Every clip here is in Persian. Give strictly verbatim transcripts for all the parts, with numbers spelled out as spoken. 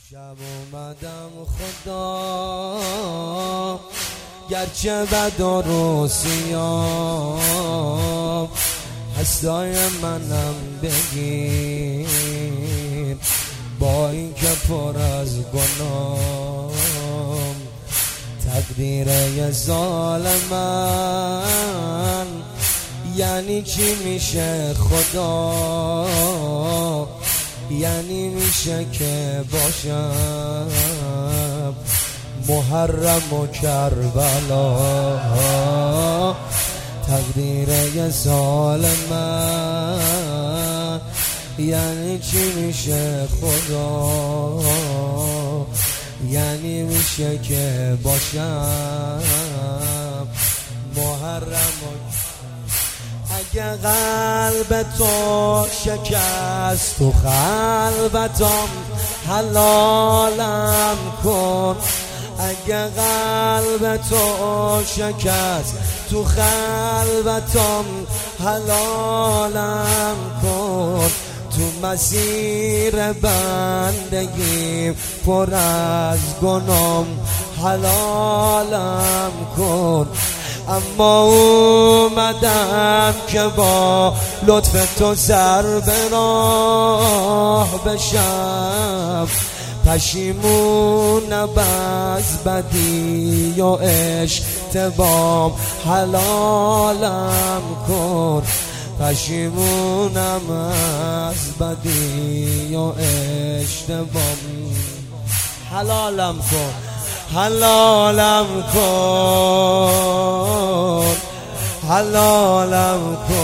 شب اومدم خدا گرچه بد و روسیام هستای منم بگیر با این که پر از گناهم تقدیر یه ظالمن یعنی چی میشه خدا یعنی میشه که باشم محرم و کربلا تقدیر یه ظالمن یعنی چی میشه خدا یعنی میشه که باشم محرم و اگه قلب تو شکست تو خلوتم حلالم کن اگه قلب تو شکست تو خلوتم حلالم کن تو مسیر بندگی پر از گناهم حلالم کن اما اومدم که با لطف تو سر به راه بشم پشیمونم از بدی و اشتباهم حلالم کن پشیمونم از بدی و اشتباهم حلالم کن حلالم کن حلالم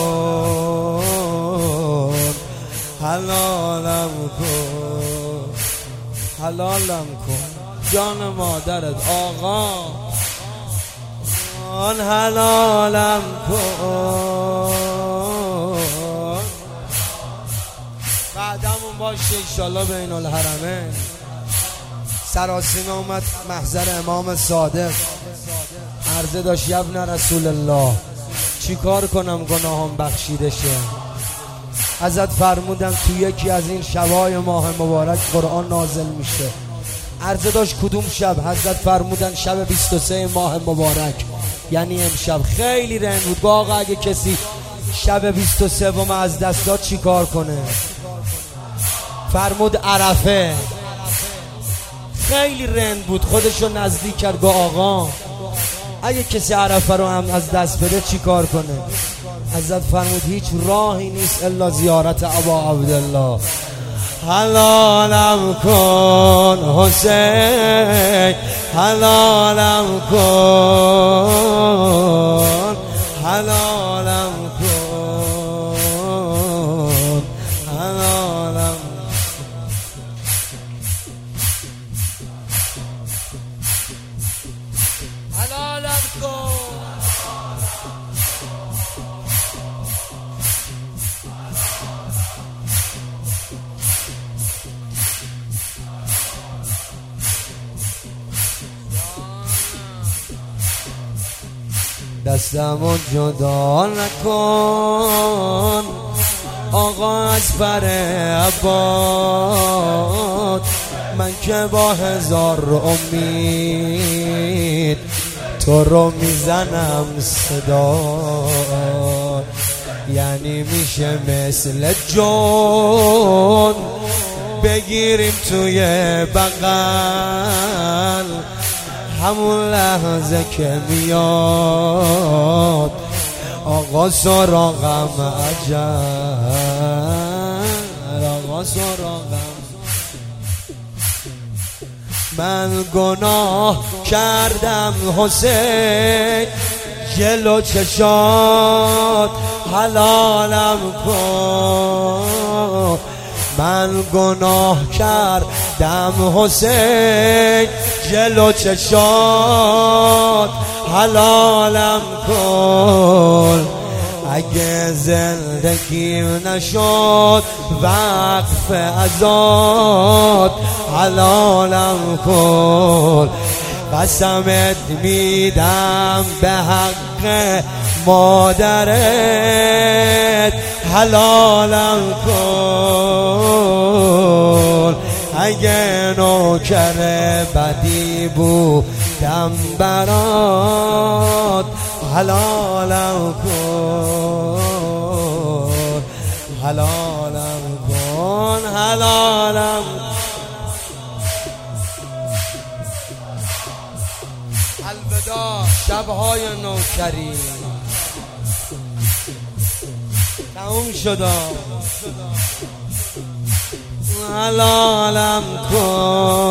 کن حلالم کن حلالم کن جان مادرت آقا آن حلالم کن بعدمون باشه انشالله بین الحرمین سراسیمه اومد محضر امام صادق عرضه داشت یبن رسول الله چی کار کنم گناهم بخشیده شه ازت فرمودم تو یکی از این شبای ماه مبارک قرآن نازل میشه عرضه داشت کدوم شب حضرت فرمودن شب بیست و سه ماه مبارک یعنی امشب خیلی رنگ بود آقا اگه کسی شب بیست و سه از دست داد چی کار کنه فرمود عرفه خیلی رند بود خودشو نزدیک کرد گو آقا اگه کسی عرفه رو هم از دست بده چی کار کنه حضرت فرمود هیچ راهی نیست الا زیارت ابا عبدالله حلالم کن حسین حلالم کن حلالم کن حلالم حلالم کن دستمو جدا نکن آقا از بر عباد من که با هزار امید تو رو میزنم صدا یعنی میشه مثل جون بگیریم توی بغل همون لحظه که میاد آقا سراغم عجل آقا سراغم من گناه کردم حسین جلو چشات حلالم کن من گناه کردم حسین جلو چشات حلالم کن اگه زندگیم نشد وقف ازاد حلالم کن قسمت میدم به حق مادرت حلالم کن اگه نوکر بدی بودم برات حلالم کن حلالم کن حلالم الوداع شبهای نوکری تموم شد حلالم کن